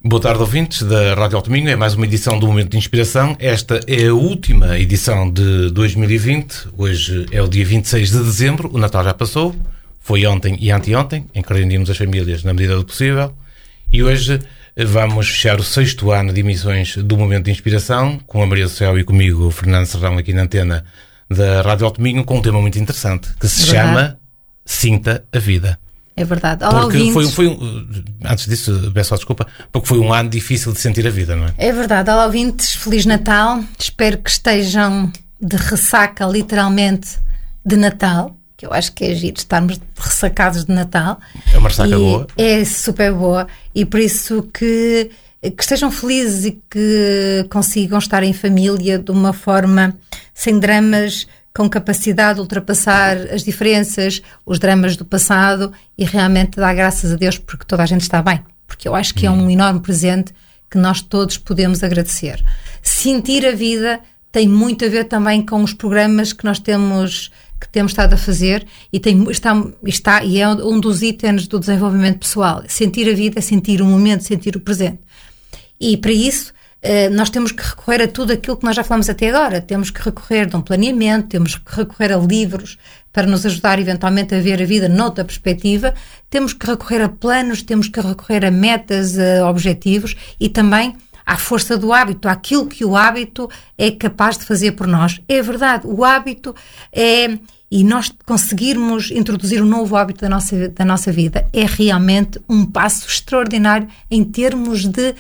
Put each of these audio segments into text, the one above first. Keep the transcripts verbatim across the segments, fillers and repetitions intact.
Boa tarde, ouvintes da Rádio Alto Minho. É mais uma edição do Momento de Inspiração. Esta é a última edição de dois mil e vinte. Hoje é o dia vinte e seis de dezembro. O Natal já passou. Foi ontem e anteontem, em que reunimos as famílias na medida do possível. E hoje vamos fechar o sexto ano de emissões do Momento de Inspiração, com a Maria do Céu e comigo, o Fernando Serrão, aqui na antena da Rádio Alto Minho, com um tema muito interessante, que se Verdade. chama Sinta a Vida. É verdade. Olá, porque ouvintes. foi, foi um, antes disso, peço só desculpa, porque foi um ano difícil de sentir a vida, não é? É verdade. Olá, ouvintes. Feliz Natal. Espero que estejam de ressaca, literalmente, de Natal. Que eu acho que é giro estarmos ressacados de Natal. É uma ressaca e boa. É super boa. E por isso que, que estejam felizes e que consigam estar em família de uma forma sem dramas, com capacidade de ultrapassar as diferenças, os dramas do passado e realmente dar graças a Deus porque toda a gente está bem. Porque eu acho que é um enorme presente que nós todos podemos agradecer. Sentir a vida tem muito a ver também com os programas que nós temos, que temos estado a fazer e, tem, está, está, e é um dos itens do desenvolvimento pessoal. Sentir a vida é sentir o momento, sentir o presente. E para isso nós temos que recorrer a tudo aquilo que nós já falamos até agora. Temos que recorrer a um planeamento, temos que recorrer a livros para nos ajudar eventualmente a ver a vida noutra perspectiva, temos que recorrer a planos, temos que recorrer a metas, a objetivos e também à força do hábito, àquilo que o hábito é capaz de fazer por nós. É verdade, o hábito é... E nós conseguirmos introduzir um novo hábito da nossa, da nossa vida é realmente um passo extraordinário em termos de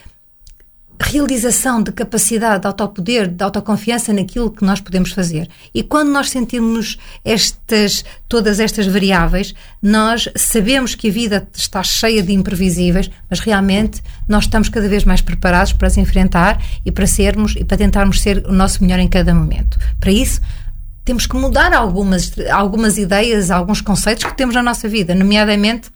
realização, de capacidade, de autopoder, de autoconfiança naquilo que nós podemos fazer. E quando nós sentirmos estas, todas estas variáveis, nós sabemos que a vida está cheia de imprevisíveis, mas realmente nós estamos cada vez mais preparados para as enfrentar e para sermos e para tentarmos ser o nosso melhor em cada momento. Para isso, temos que mudar algumas, algumas ideias, alguns conceitos que temos na nossa vida, nomeadamente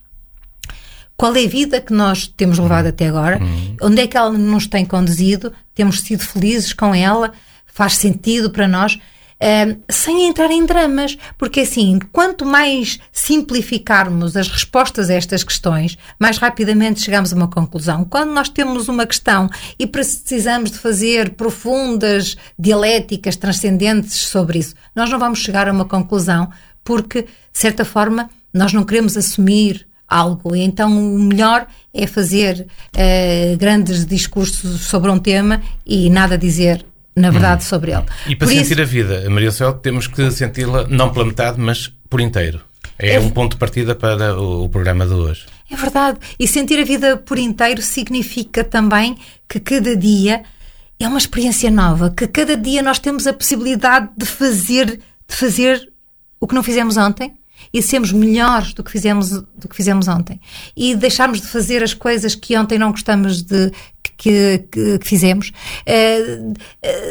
qual é a vida que nós temos levado até agora, uhum. Onde é que ela nos tem conduzido, temos sido felizes com ela, faz sentido para nós, uh, sem entrar em dramas, porque assim, quanto mais simplificarmos as respostas a estas questões, mais rapidamente chegamos a uma conclusão. Quando nós temos uma questão e precisamos de fazer profundas dialéticas transcendentes sobre isso, nós não vamos chegar a uma conclusão, porque, de certa forma, nós não queremos assumir algo, e então o melhor é fazer uh, grandes discursos sobre um tema e nada dizer, na verdade, hum. sobre ele. E para por sentir isso, a vida, Maria do Céu, temos que senti-la não pela metade, mas por inteiro. É, é um ponto de partida para o, o programa de hoje. É verdade. E sentir a vida por inteiro significa também que cada dia é uma experiência nova, que cada dia nós temos a possibilidade de fazer, de fazer o que não fizemos ontem, e sermos melhores do que fizemos, do que fizemos ontem. E deixarmos de fazer as coisas que ontem não gostamos de que, que, que fizemos. Uh, uh,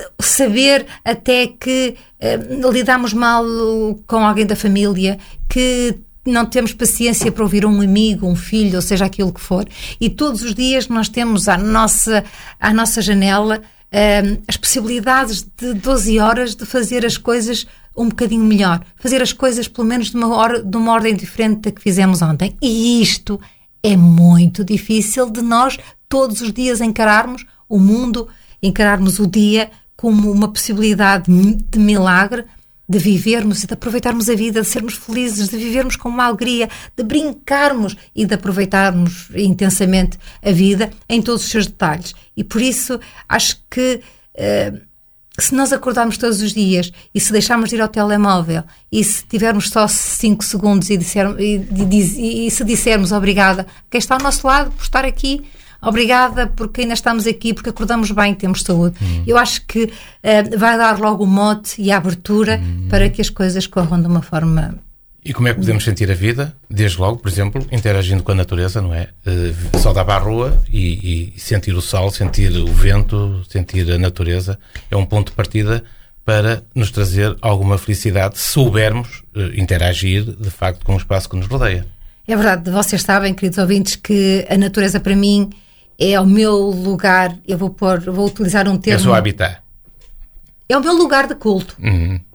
saber até que uh, lidamos mal com alguém da família, que não temos paciência para ouvir um amigo, um filho, ou seja, aquilo que for. E todos os dias nós temos à nossa, à nossa janela uh, as possibilidades de doze horas de fazer as coisas um bocadinho melhor, fazer as coisas pelo menos de uma, hora, de uma ordem diferente da que fizemos ontem. E isto é muito difícil de nós todos os dias encararmos o mundo, encararmos o dia como uma possibilidade de milagre, de vivermos e de aproveitarmos a vida, de sermos felizes, de vivermos com uma alegria, de brincarmos e de aproveitarmos intensamente a vida em todos os seus detalhes. E por isso acho que uh, se nós acordarmos todos os dias e se deixarmos de ir ao telemóvel e se tivermos só cinco segundos e, disser, e, e, e se dissermos obrigada, quem está ao nosso lado por estar aqui, obrigada porque ainda estamos aqui, porque acordamos bem, temos saúde. Hum. Eu acho que uh, vai dar logo o mote e a abertura hum. para que as coisas corram de uma forma... E como é que podemos sentir a vida? Desde logo, por exemplo, interagindo com a natureza, não é? Uh, só dar para a rua e, e sentir o sol, sentir o vento, sentir a natureza. É um ponto de partida para nos trazer alguma felicidade, se soubermos uh, interagir, de facto, com o espaço que nos rodeia. É verdade. Vocês sabem, queridos ouvintes, que a natureza, para mim, é o meu lugar, eu vou pôr, vou utilizar um termo... É o seu habitat. É o meu lugar de culto. Uhum.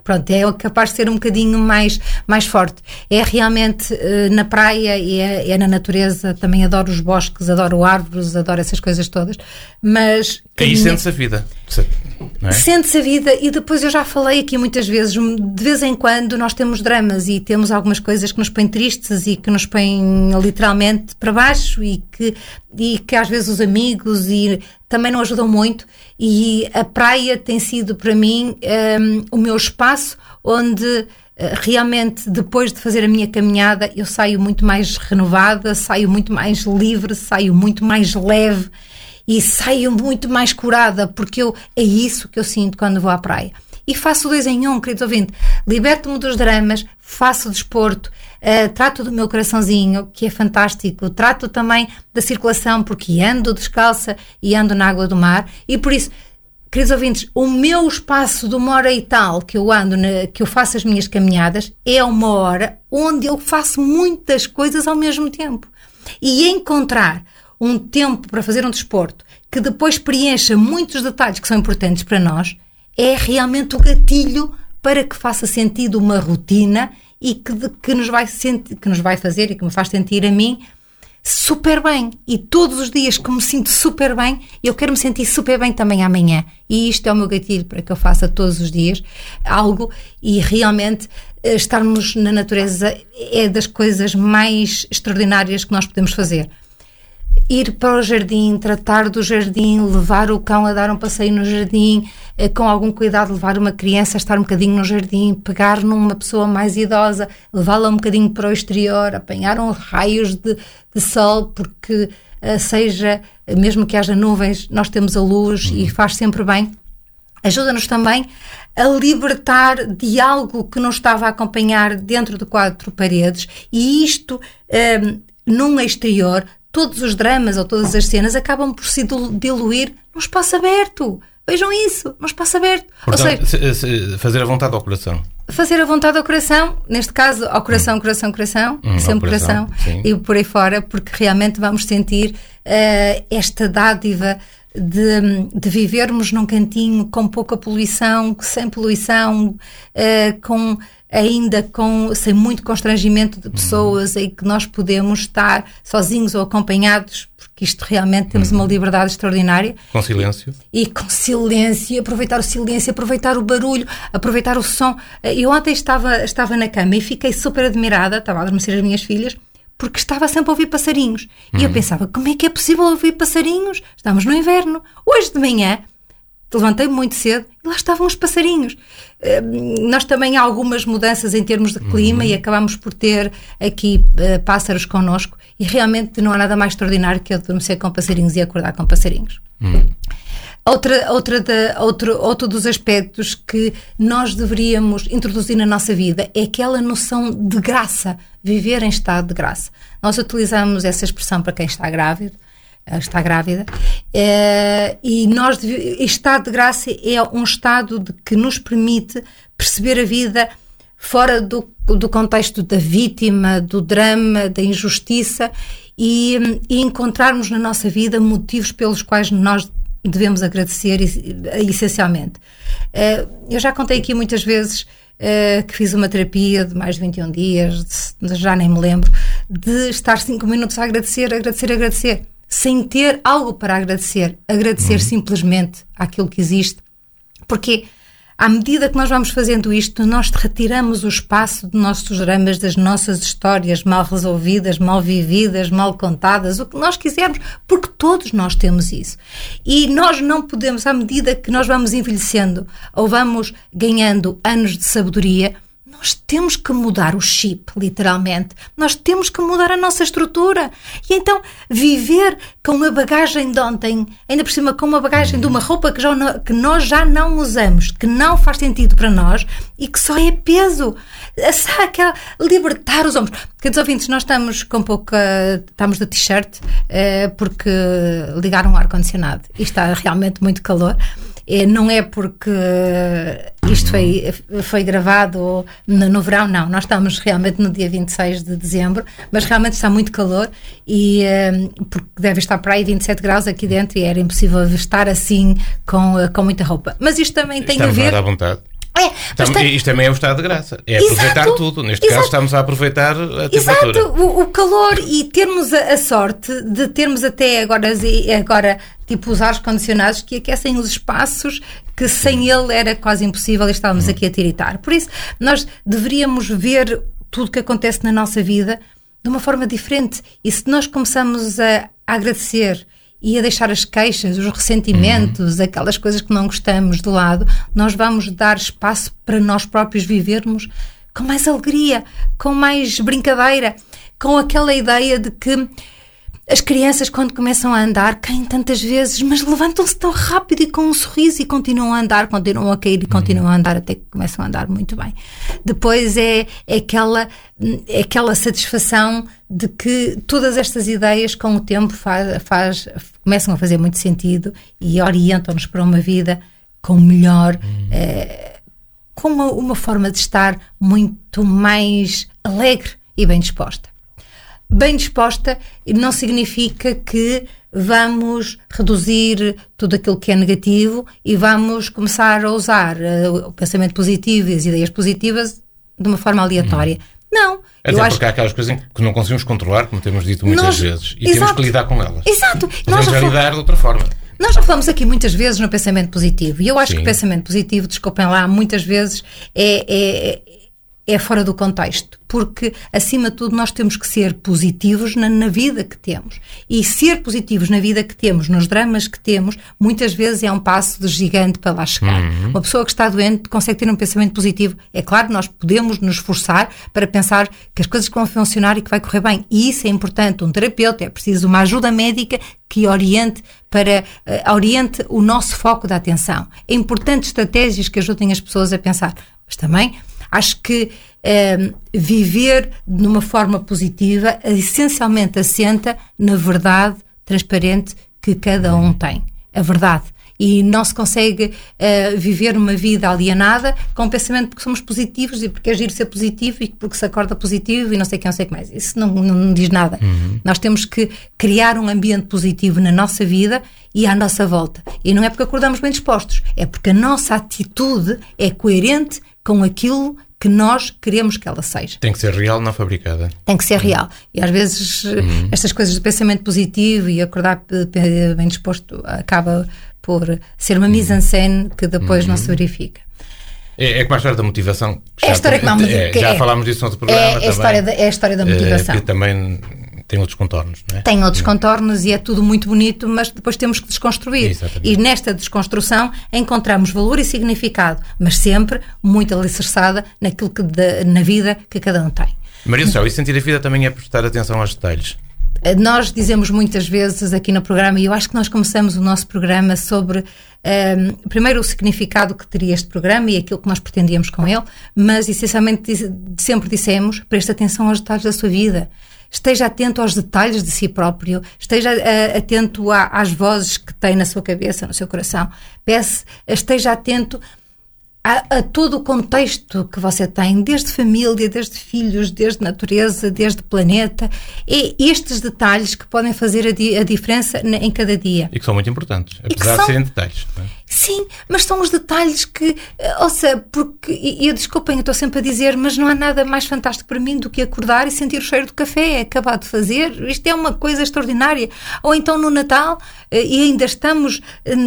pronto, é capaz de ser um bocadinho mais, mais forte. É realmente uh, na praia e é, é na natureza. Também adoro os bosques, adoro árvores, adoro essas coisas todas. Mas aí minha... sente-se a vida. Não é? Sente-se a vida, e depois eu já falei aqui muitas vezes, de vez em quando nós temos dramas e temos algumas coisas que nos põem tristes e que nos põem literalmente para baixo e que, e que às vezes os amigos e também não ajudam muito, e a praia tem sido para mim um, o meu espaço onde uh, realmente depois de fazer a minha caminhada eu saio muito mais renovada, saio muito mais livre, saio muito mais leve e saio muito mais curada, porque eu, é isso que eu sinto quando vou à praia. E faço dois em um, queridos ouvintes. Liberto-me dos dramas, faço desporto, uh, trato do meu coraçãozinho, que é fantástico, trato também da circulação, porque ando descalça e ando na água do mar. E por isso, queridos ouvintes, o meu espaço de uma hora e tal que eu ando, na, que eu faço as minhas caminhadas, é uma hora onde eu faço muitas coisas ao mesmo tempo. E encontrar um tempo para fazer um desporto que depois preencha muitos detalhes que são importantes para nós, é realmente o gatilho para que faça sentido uma rotina e que, de, que, nos vai sentir, que nos vai fazer e que me faz sentir a mim super bem. E todos os dias que me sinto super bem, eu quero me sentir super bem também amanhã. E isto é o meu gatilho para que eu faça todos os dias algo, e realmente estarmos na natureza é das coisas mais extraordinárias que nós podemos fazer. Ir para o jardim, tratar do jardim, levar o cão a dar um passeio no jardim, com algum cuidado, levar uma criança a estar um bocadinho no jardim, pegar numa pessoa mais idosa, levá-la um bocadinho para o exterior, apanhar uns raios de, de sol, porque seja, mesmo que haja nuvens, nós temos a luz e faz sempre bem. Ajuda-nos também a libertar de algo que não estava a acompanhar dentro de quatro paredes, e isto, um, num exterior, todos os dramas ou todas as cenas acabam por se diluir num espaço aberto. Vejam isso, num espaço aberto. Portanto, ou seja, se, se fazer a vontade ao coração. Fazer a vontade ao coração, neste caso ao coração, hum. coração, coração, hum, sempre coração, coração e por aí fora, porque realmente vamos sentir uh, esta dádiva de, de vivermos num cantinho com pouca poluição, sem poluição, uh, com... ainda com, sem muito constrangimento de pessoas, uhum. em que nós podemos estar sozinhos ou acompanhados, porque isto realmente temos uhum. uma liberdade extraordinária. Com silêncio. E, e com silêncio, aproveitar o silêncio, aproveitar o barulho, aproveitar o som. Eu ontem estava, estava na cama e fiquei super admirada, estava a adormecer as minhas filhas, porque estava sempre a ouvir passarinhos. Uhum. E eu pensava, como é que é possível ouvir passarinhos? Estamos no inverno. Hoje de manhã, levantei-me muito cedo e lá estavam os passarinhos. Uh, nós também há algumas mudanças em termos de clima uhum. e acabamos por ter aqui uh, pássaros connosco, e realmente não há nada mais extraordinário que eu adormecer com passarinhos e acordar com passarinhos. Uhum. Outra, outra da, outro, outro dos aspectos que nós deveríamos introduzir na nossa vida é aquela noção de graça, viver em estado de graça. Nós utilizamos essa expressão para quem está grávido, está grávida, é, e nós, estado de graça é um estado de, que nos permite perceber a vida fora do, do contexto da vítima, do drama, da injustiça, e, e encontrarmos na nossa vida motivos pelos quais nós devemos agradecer, essencialmente. É, eu já contei aqui muitas vezes é, que fiz uma terapia de mais de vinte e um dias, de, já nem me lembro, de estar cinco minutos a agradecer, agradecer, agradecer, sem ter algo para agradecer, agradecer uhum. simplesmente àquilo que existe, porque à medida que nós vamos fazendo isto, nós retiramos o espaço de nossos dramas, das nossas histórias mal resolvidas, mal vividas, mal contadas, o que nós quisermos, porque todos nós temos isso. E nós não podemos, à medida que nós vamos envelhecendo ou vamos ganhando anos de sabedoria, nós temos que mudar o chip, literalmente. Nós temos que mudar a nossa estrutura. E então, viver com a bagagem de ontem, ainda por cima com uma bagagem de uma roupa que, já não, que nós já não usamos, que não faz sentido para nós e que só é peso. Saca, libertar os ombros. Queridos ouvintes, nós estamos com pouca... Estamos de t-shirt eh, porque ligaram o ar-condicionado e está realmente muito calor. Não é porque isto foi, foi gravado no, no verão, não. Nós estamos realmente no dia vinte e seis de dezembro, mas realmente está muito calor e porque deve estar para aí vinte e sete graus aqui dentro e era impossível estar assim com, com muita roupa. Mas isto também tem Estamos a ver... à vontade. É, Estamos, tem... Isto também é o estado de graça. É aproveitar Exato, tudo. Neste exato. caso estamos a aproveitar a temperatura. Exato, o, o calor e termos a, a sorte de termos até agora, agora tipo os ares condicionados que aquecem os espaços que sem ele era quase impossível e estávamos aqui a tiritar. Por isso, nós deveríamos ver tudo o que acontece na nossa vida de uma forma diferente. E se nós começamos a, a agradecer e a deixar as queixas, os ressentimentos, uhum. aquelas coisas que não gostamos de lado, nós vamos dar espaço para nós próprios vivermos com mais alegria, com mais brincadeira, com aquela ideia de que as crianças, quando começam a andar, caem tantas vezes, mas levantam-se tão rápido e com um sorriso e continuam a andar, continuam a cair e continuam a andar até que começam a andar muito bem. Depois é, é, aquela, é aquela satisfação de que todas estas ideias, com o tempo, faz, faz, começam a fazer muito sentido e orientam-nos para uma vida com melhor, hum. é, com uma, uma forma de estar muito mais alegre e bem disposta. Bem disposta não significa que vamos reduzir tudo aquilo que é negativo e vamos começar a usar uh, o pensamento positivo e as ideias positivas de uma forma aleatória. Hum. Não. Até eu porque acho... há aquelas coisas que não conseguimos controlar, como temos dito muitas nós... vezes, e Exato. temos que lidar com elas. Exato. Podemos nós já lidar de outra forma. Nós já falamos aqui muitas vezes no pensamento positivo e eu acho Sim. que o pensamento positivo, desculpem lá, muitas vezes é... é é fora do contexto, porque acima de tudo nós temos que ser positivos na, na vida que temos, e ser positivos na vida que temos, nos dramas que temos, muitas vezes é um passo de gigante para lá chegar. Uhum. Uma pessoa que está doente consegue ter um pensamento positivo. É claro, nós podemos nos esforçar para pensar que as coisas vão funcionar e que vai correr bem, e isso é importante. Um terapeuta, é preciso uma ajuda médica que oriente para uh, oriente o nosso foco da atenção. É importante estratégias que ajudem as pessoas a pensar, mas também acho que eh, viver de uma forma positiva essencialmente assenta na verdade transparente que cada um tem. A verdade. E não se consegue uh, viver uma vida alienada com o pensamento porque somos positivos e porque é giro ser positivo e porque se acorda positivo e não sei o que, não sei o que mais. Isso não, não, não diz nada. Uhum. Nós temos que criar um ambiente positivo na nossa vida e à nossa volta. E não é porque acordamos bem dispostos, é porque a nossa atitude é coerente com aquilo que nós queremos que ela seja. Tem que ser real, não fabricada. Tem que ser real. E às vezes uhum. estas coisas do pensamento positivo e acordar bem disposto acaba por ser uma mise-en-scène que depois uhum. não se verifica. É, é como a história da motivação. É a história que, que é, Já é, falámos disso no outro programa. É, também, a, história da, é a história da motivação. Que também tem outros contornos, não é? Tem outros uhum. contornos e é tudo muito bonito, mas depois temos que desconstruir. Exatamente. E nesta desconstrução encontramos valor e significado, mas sempre muito alicerçada naquilo que de, na vida que cada um tem. Maria do Céu, e sentir a vida também é prestar atenção aos detalhes? Nós dizemos muitas vezes aqui no programa, e eu acho que nós começamos o nosso programa sobre, um, primeiro, o significado que teria este programa e aquilo que nós pretendíamos com ele, mas essencialmente sempre dissemos, preste atenção aos detalhes da sua vida. Esteja atento aos detalhes de si próprio, esteja uh, atento a, às vozes que tem na sua cabeça, no seu coração. Peça, esteja atento a, a todo o contexto que você tem, desde família, desde filhos, desde natureza, desde planeta. É estes detalhes que podem fazer a, di, a diferença em cada dia. E que são muito importantes, apesar são, de serem detalhes. Não é? Sim, mas são os detalhes que, ou seja, porque, e, e desculpem, eu estou sempre a dizer, mas não há nada mais fantástico para mim do que acordar e sentir o cheiro do café, acabar de fazer. Isto é uma coisa extraordinária. Ou então no Natal, e ainda estamos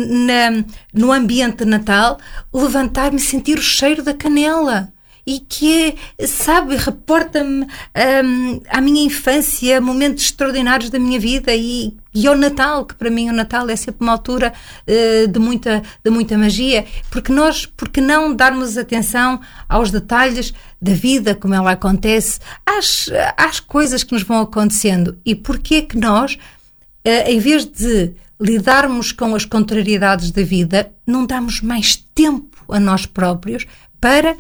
na, no ambiente de Natal, levantar-me e sentir o cheiro da canela. E que é, sabe, reporta-me um, à minha infância, momentos extraordinários da minha vida e, e ao Natal, que para mim o Natal é sempre uma altura uh, de, muita, de muita magia, porque nós, porque não darmos atenção aos detalhes da vida, como ela acontece, às, às coisas que nos vão acontecendo, e porque é que nós, uh, em vez de lidarmos com as contrariedades da vida, não damos mais tempo a nós próprios para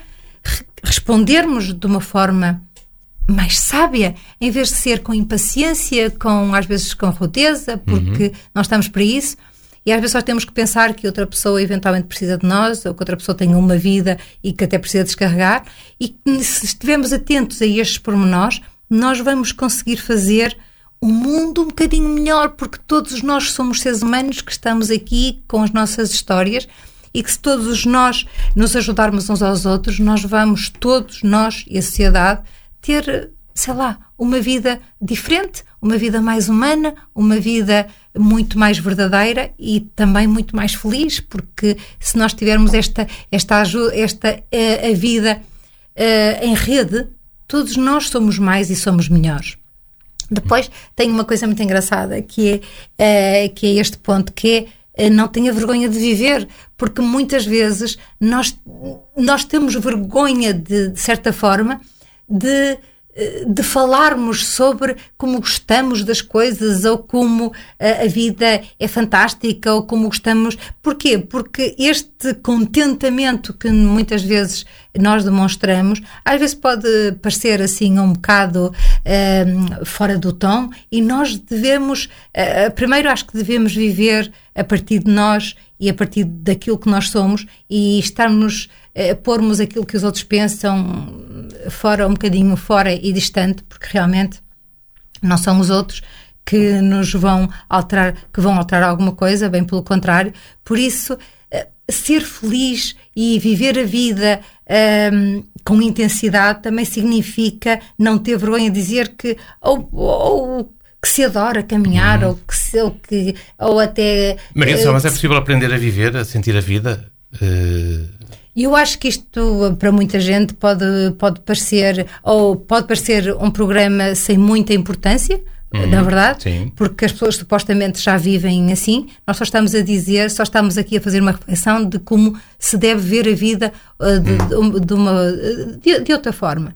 respondermos de uma forma mais sábia, em vez de ser com impaciência, com, às vezes com rudeza, porque uhum. nós estamos para isso, e às vezes só temos que pensar que outra pessoa eventualmente precisa de nós, ou que outra pessoa tenha uma vida e que até precisa descarregar, e se estivermos atentos a estes pormenores, nós vamos conseguir fazer um mundo um bocadinho melhor, porque todos nós somos seres humanos que estamos aqui com as nossas histórias, e que se todos nós nos ajudarmos uns aos outros, nós vamos, todos nós e a sociedade, ter, sei lá, uma vida diferente, uma vida mais humana, uma vida muito mais verdadeira e também muito mais feliz, porque se nós tivermos esta, esta, ajuda, esta a, a vida uh, em rede, todos nós somos mais e somos melhores. Depois tem uma coisa muito engraçada que é, uh, que é este ponto, que é uh, não tenha vergonha de viver, porque muitas vezes nós, nós temos vergonha de, de certa forma de de falarmos sobre como gostamos das coisas ou como a, a vida é fantástica ou como gostamos. Porquê? Porque este contentamento que muitas vezes nós demonstramos, às vezes pode parecer assim um bocado um, fora do tom, e nós devemos, uh, primeiro acho que devemos viver a partir de nós e a partir daquilo que nós somos, e estarmos a pormos aquilo que os outros pensam fora, um bocadinho fora e distante, porque realmente não são os outros que nos vão alterar, que vão alterar alguma coisa, bem pelo contrário. Por isso, ser feliz e viver a vida um, com intensidade também significa não ter vergonha de dizer que ou, ou que se adora caminhar, uhum. ou, que se, ou, que, ou até... Maria, uh, mas é possível aprender a viver, a sentir a vida? Uh... Eu acho que isto para muita gente pode, pode parecer, ou pode parecer um programa sem muita importância, uhum, na verdade, sim. Porque as pessoas supostamente já vivem assim. Nós só estamos a dizer, só estamos aqui a fazer uma reflexão de como se deve ver a vida uh, de, uhum. de, de, uma, de, de outra forma.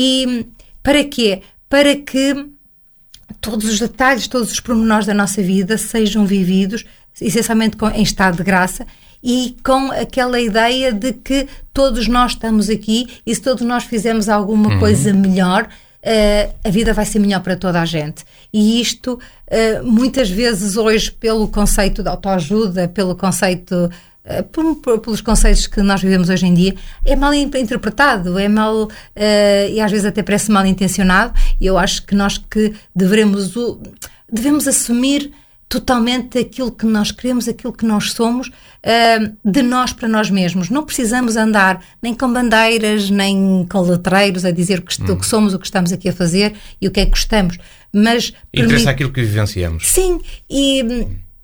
E para quê? Para que todos os detalhes, todos os pormenores da nossa vida sejam vividos essencialmente com, em estado de graça, e com aquela ideia de que todos nós estamos aqui e se todos nós fizermos alguma uhum. coisa melhor, uh, a vida vai ser melhor para toda a gente. E isto, uh, muitas vezes hoje, pelo conceito de autoajuda, pelo conceito, uh, por, por, pelos conceitos que nós vivemos hoje em dia, é mal interpretado, é mal, uh, e às vezes até parece mal intencionado, e eu acho que nós que devemos, devemos assumir totalmente aquilo que nós queremos, aquilo que nós somos, uh, de nós para nós mesmos. Não precisamos andar nem com bandeiras, nem com letreiros a dizer o que, hum. o que somos, o que estamos aqui a fazer e o que é que gostamos. Mas interessa permite... aquilo que vivenciamos. Sim, e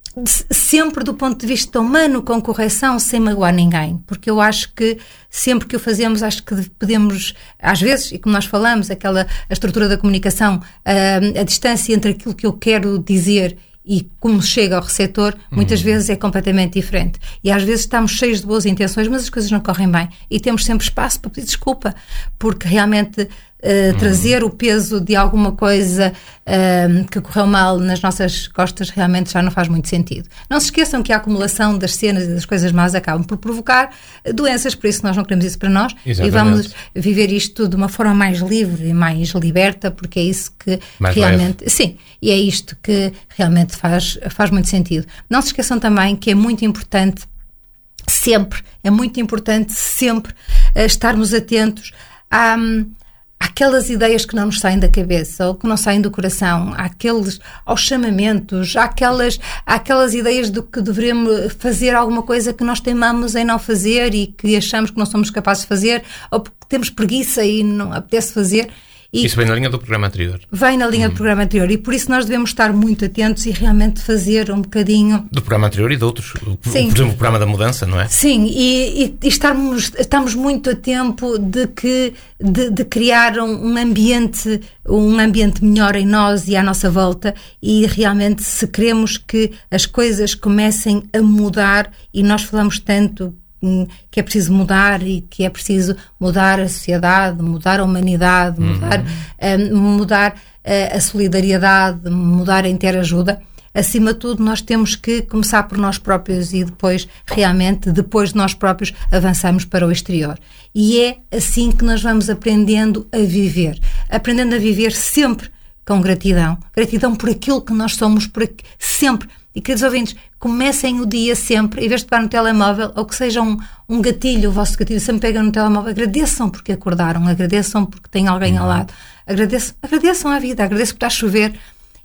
sempre do ponto de vista humano, com correção, sem magoar ninguém. Porque eu acho que sempre que o fazemos, acho que podemos, às vezes, e como nós falamos, aquela a estrutura da comunicação, a, a distância entre aquilo que eu quero dizer e como chega ao receptor, muitas uhum. vezes é completamente diferente. E às vezes estamos cheios de boas intenções, mas as coisas não correm bem. E temos sempre espaço para pedir desculpa, porque realmente uh, uhum. trazer o peso de alguma coisa uh, que correu mal nas nossas costas realmente já não faz muito sentido. Não se esqueçam que a acumulação das cenas e das coisas más acabam por provocar doenças, por isso nós não queremos isso para nós. Exatamente. E vamos viver isto de uma forma mais livre e mais liberta, porque é isso que mais realmente... Leve. Sim, e é isto que realmente faz, faz muito sentido. Não se esqueçam também que é muito importante sempre, é muito importante sempre uh, estarmos atentos a, àquelas ideias que não nos saem da cabeça ou que não saem do coração, àqueles, aos chamamentos, àquelas, àquelas ideias de que devemos fazer alguma coisa que nós teimamos em não fazer e que achamos que não somos capazes de fazer, ou porque temos preguiça e não apetece fazer. E isso vem na linha do programa anterior. Vem na linha hum. do programa anterior, e por isso nós devemos estar muito atentos e realmente fazer um bocadinho... Do programa anterior e de outros. Sim. Por exemplo, o programa da mudança, não é? Sim, e, e, e estarmos, estamos muito a tempo de, que, de, de criar um, um ambiente, um ambiente melhor em nós e à nossa volta, e realmente se queremos que as coisas comecem a mudar, e nós falamos tanto que é preciso mudar e que é preciso mudar a sociedade, mudar a humanidade, uhum. mudar, uh, mudar uh, a solidariedade, mudar a interajuda. Acima de tudo, nós temos que começar por nós próprios e depois, realmente, depois de nós próprios, avançamos para o exterior. E é assim que nós vamos aprendendo a viver. Aprendendo a viver sempre com gratidão. Gratidão por aquilo que nós somos, por aqu... sempre. E, queridos ouvintes, comecem o dia sempre, em vez de pegar no telemóvel, ou que seja um, um gatilho, o vosso gatilho, sempre pegam no telemóvel, agradeçam porque acordaram, agradeçam porque têm alguém ao lado, agradeçam, agradeçam à vida, agradeçam porque está a chover,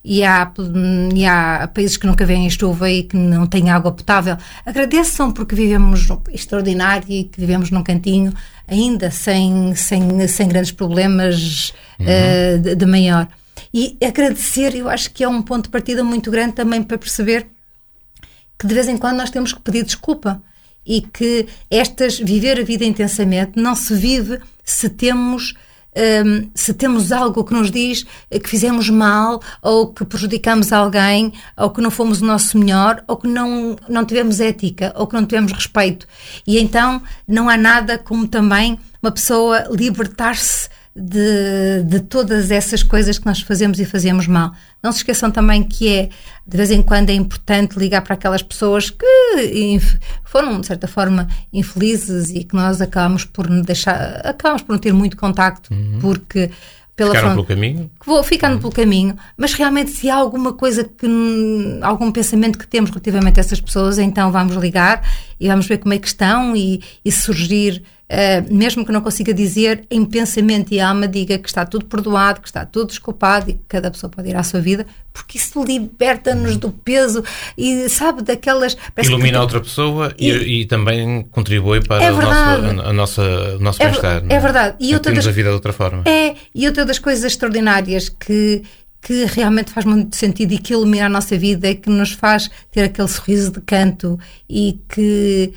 e há, e há países que nunca vêm chuva e que não têm água potável. Agradeçam porque vivemos extraordinário e que vivemos num cantinho ainda sem, sem, sem grandes problemas uhum. uh, de, de maior. E agradecer, eu acho que é um ponto de partida muito grande também para perceber que de vez em quando nós temos que pedir desculpa e que estas, viver a vida intensamente não se vive se temos... Um, se temos algo que nos diz que fizemos mal, ou que prejudicamos alguém, ou que não fomos o nosso melhor, ou que não, não tivemos ética, ou que não tivemos respeito. E então não há nada como também uma pessoa libertar-se de, de todas essas coisas que nós fazemos e fazemos mal. Não se esqueçam também que é, de vez em quando é importante ligar para aquelas pessoas que inf- foram, de certa forma, infelizes e que nós acabamos por deixar, acabamos por não ter muito contacto, uhum. porque... Pela Ficaram forma, pelo caminho? Que vou ficando uhum. pelo caminho, mas realmente se há alguma coisa, que algum pensamento que temos relativamente a essas pessoas, então vamos ligar e vamos ver como é que estão e, e surgir, uh, mesmo que não consiga dizer, em pensamento e alma, diga que está tudo perdoado, que está tudo desculpado e que cada pessoa pode ir à sua vida, porque isso liberta-nos do peso e, sabe, daquelas... Ilumina que... outra pessoa e, e, e também contribui para é o, nosso, a, a nossa, o nosso é, bem-estar. É, é verdade. E outra das... a vida de outra forma. É, e outra das coisas extraordinárias que, que realmente faz muito sentido e que ilumina a nossa vida e que nos faz ter aquele sorriso de canto e que...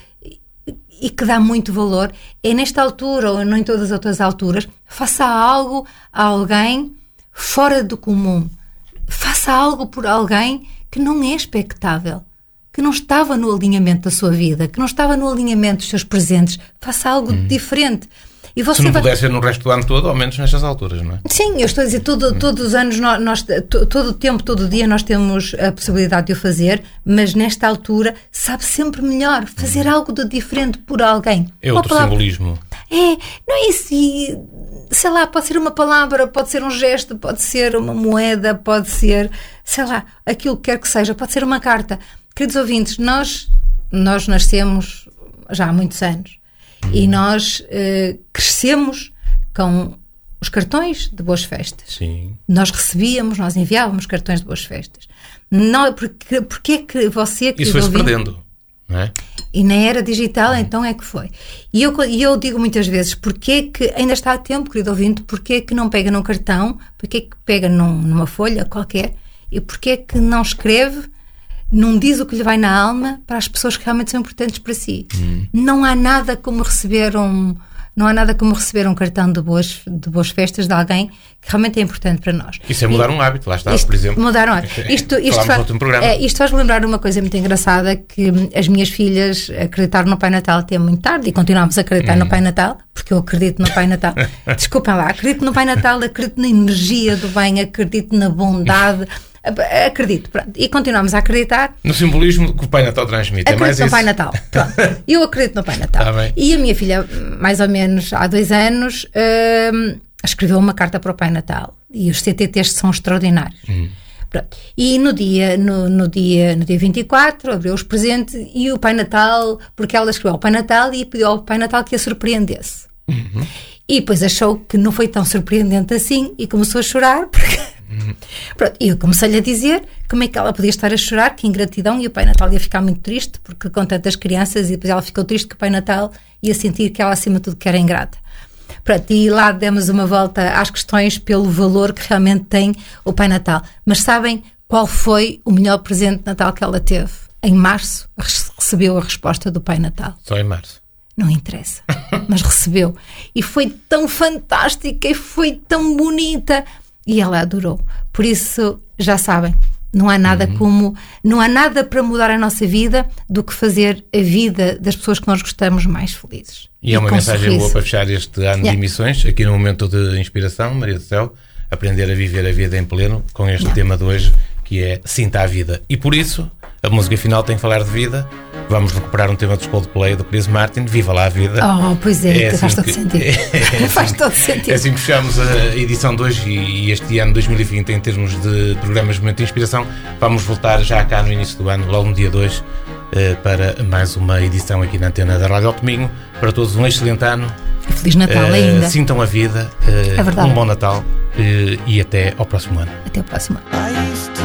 e que dá muito valor, é nesta altura ou não em todas as outras alturas, faça algo a alguém fora do comum. Faça algo por alguém que não é expectável, que não estava no alinhamento da sua vida, que não estava no alinhamento dos seus presentes. Faça algo hum. diferente. E você Se não vai... puder ser no resto do ano todo, ao menos nestas alturas, não é? Sim, eu estou a dizer, todo, hum. todos os anos, nós, nós, todo o tempo, todo o dia, nós temos a possibilidade de o fazer, mas nesta altura sabe sempre melhor fazer hum. algo de diferente por alguém. É outro palavra... simbolismo. É, não é isso. E, sei lá, pode ser uma palavra, pode ser um gesto, pode ser uma moeda, pode ser, sei lá, aquilo que quer que seja, pode ser uma carta. Queridos ouvintes, nós, nós nascemos já há muitos anos. E nós uh, crescemos com os cartões de boas festas. Sim. Nós recebíamos, nós enviávamos cartões de boas festas. Não, porque, porque é que você... Isso foi-se perdendo, não é? E na era digital, uhum. então é que foi. E eu, e eu digo muitas vezes, porque é que ainda está a tempo, querido ouvinte, porque é que não pega num cartão, porque é que pega num, numa folha qualquer, e porque é que não escreve, não diz o que lhe vai na alma para as pessoas que realmente são importantes para si. Hum. Não há nada como receber um, não há nada como receber um cartão de boas, de boas festas de alguém que realmente é importante para nós. Isso é mudar e, um hábito, lá está, isto, por exemplo. Mudar um hábito. Isto, isto, faz, é, isto faz-me lembrar uma coisa muito engraçada, que as minhas filhas acreditaram no Pai Natal até muito tarde e continuamos a acreditar hum. no Pai Natal, porque eu acredito no Pai Natal. Desculpem lá, acredito no Pai Natal, acredito na energia do bem, acredito na bondade. Acredito, pronto. E continuamos a acreditar no simbolismo que o Pai Natal transmite. Acredito é mais no isso. Pai Natal. Pronto. Eu acredito no Pai Natal. Tá bem. E a minha filha, mais ou menos há dois anos, hum, escreveu uma carta para o Pai Natal. E os C T Ts são extraordinários. Hum. Pronto. E no dia, no, no, dia, no dia vinte e quatro abriu os presentes e o Pai Natal, porque ela escreveu ao Pai Natal e pediu ao Pai Natal que a surpreendesse. Uhum. E depois achou que não foi tão surpreendente assim e começou a chorar porque... Uhum. Pronto, e eu comecei-lhe a dizer como é que ela podia estar a chorar, que ingratidão, e o Pai Natal ia ficar muito triste porque com tantas crianças, e depois ela ficou triste que o Pai Natal ia sentir que ela acima de tudo que era ingrata. Pronto, e lá demos uma volta às questões pelo valor que realmente tem o Pai Natal. Mas sabem qual foi o melhor presente de Natal que ela teve? Em março recebeu a resposta do Pai Natal. Só em março? Não interessa, mas recebeu. E foi tão fantástica e foi tão bonita. E ela adorou. Por isso, já sabem, não há nada uhum. como, não há nada para mudar a nossa vida do que fazer a vida das pessoas que nós gostamos mais felizes. E, e é uma mensagem sorriso. boa para fechar este ano yeah. de emissões, aqui no momento de inspiração, Maria do Céu, aprender a viver a vida em pleno, com este yeah. tema de hoje, que é Sinta a Vida. E por isso, a música final tem que falar de vida. Vamos recuperar um tema de Coldplay do Chris Martin, Viva lá a Vida. Oh, pois é, é assim faz todo que, sentido. É, é faz assim, todo sentido. É assim que fechamos a edição de hoje e este ano dois mil e vinte em termos de programas de momento de inspiração. Vamos voltar já cá no início do ano, logo no dia dois, para mais uma edição aqui na antena da Rádio Alto Minho. Para todos um excelente ano. Feliz Natal uh, ainda. Sintam a vida, uh, é verdade. Um bom Natal uh, e até ao próximo ano. Até ao próximo ano.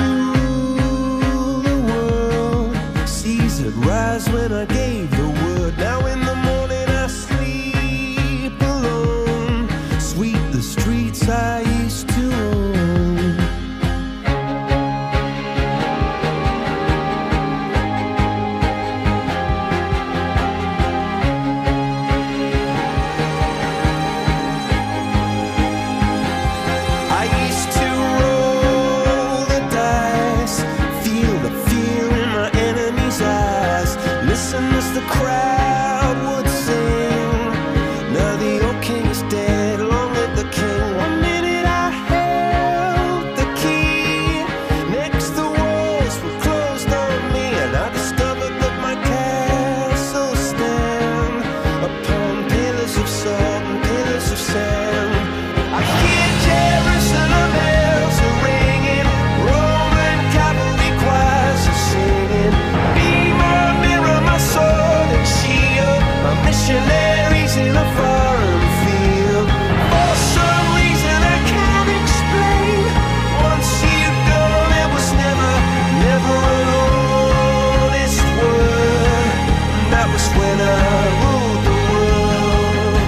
would rise when I gave the word. Now in the morning I sleep alone. Sweep the streets I used to own. I used to roll the dice, feel the fear in my enemy's eyes, listen as the crowd would sing. Now the old king is dead, long live the king. One minute I held the key, next the walls were closed on me, and I discovered that my castle stand upon pillars of salt and pillars of sand. I hear Jerusalem bells are ringing, Roman cavalry choirs are singing. Be my mirror, my sword and shield, my missionaries in a foreign field. For some reason I can't explain, once you've gone it was never, never an honest word. And that was when I ruled the world.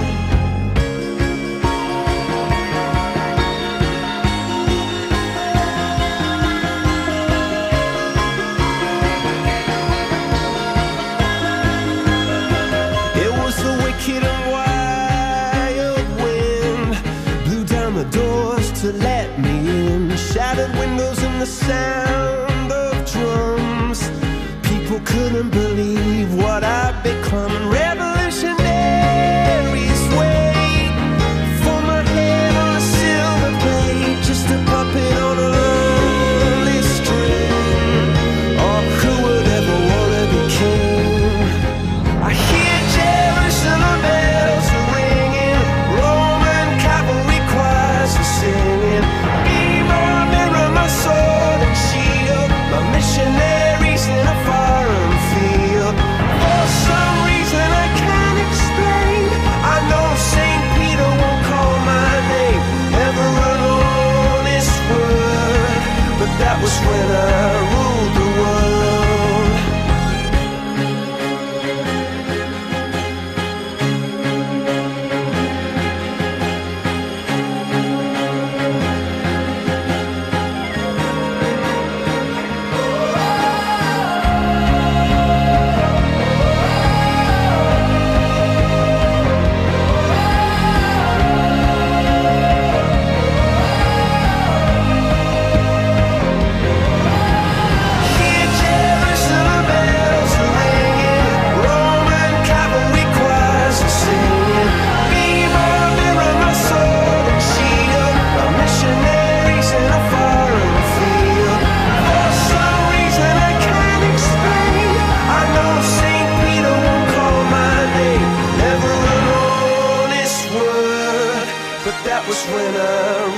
It was the wicked and wild wind, blew down the doors to let me in, shattered windows and the sound of drums. People couldn't believe what I'd become, and revolutionaries wait for my head on a silver plate, just a puppet on a lonely string. Oh, who would ever wanna be king? I hear Jerusalem bells are ringing, Roman cavalry choirs are singing. Be my mirror, my sword and shield, my missionaries in a foreign field. For some reason I can't explain, I know Saint Peter won't call my name, never an honest word. But that was when I ruled the world. Hear Jerusalem bells are ringing, Roman cavalry choirs are singing. Be my mirror, my sword and shield, my missionaries in a foreign field. For some reason I can't explain, I know Saint Peter won't call my name, never an honest word. But that was when I